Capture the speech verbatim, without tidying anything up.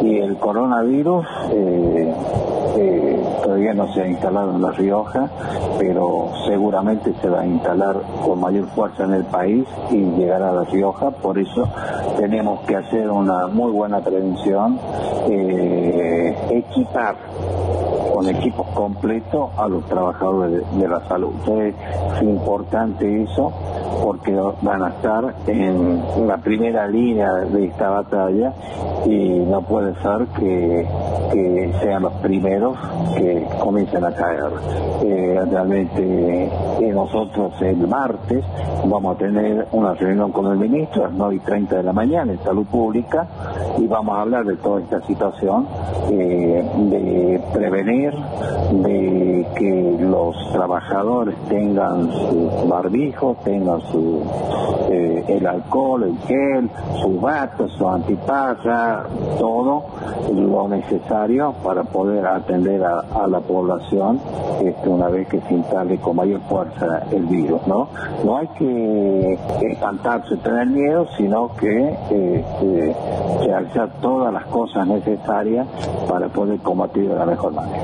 Y el coronavirus eh, eh, todavía no se ha instalado en La Rioja, pero seguramente se va a instalar con mayor fuerza en el país y llegará a La Rioja. Por eso tenemos que hacer una muy buena prevención, eh, equipar con equipos completos a los trabajadores de, de la salud. Entonces es importante eso, porque van a estar en la primera línea de esta batalla y no puede ser que, que sean los primeros que comiencen a caer. Eh, realmente eh, nosotros el martes vamos a tener una reunión con el ministro a las nueve y treinta de la mañana en Salud Pública y vamos a hablar de toda esta situación, eh, de prevenir, de que los trabajadores tengan su barbijo, tengan su eh, el alcohol, el gel, su bata, su antipasa, todo lo necesario para poder atender a, a la población este, una vez que se instale con mayor fuerza el virus, ¿no? No hay que espantarse, tener miedo, sino que eh, realizar todas las cosas necesarias para poder combatir de la mejor manera.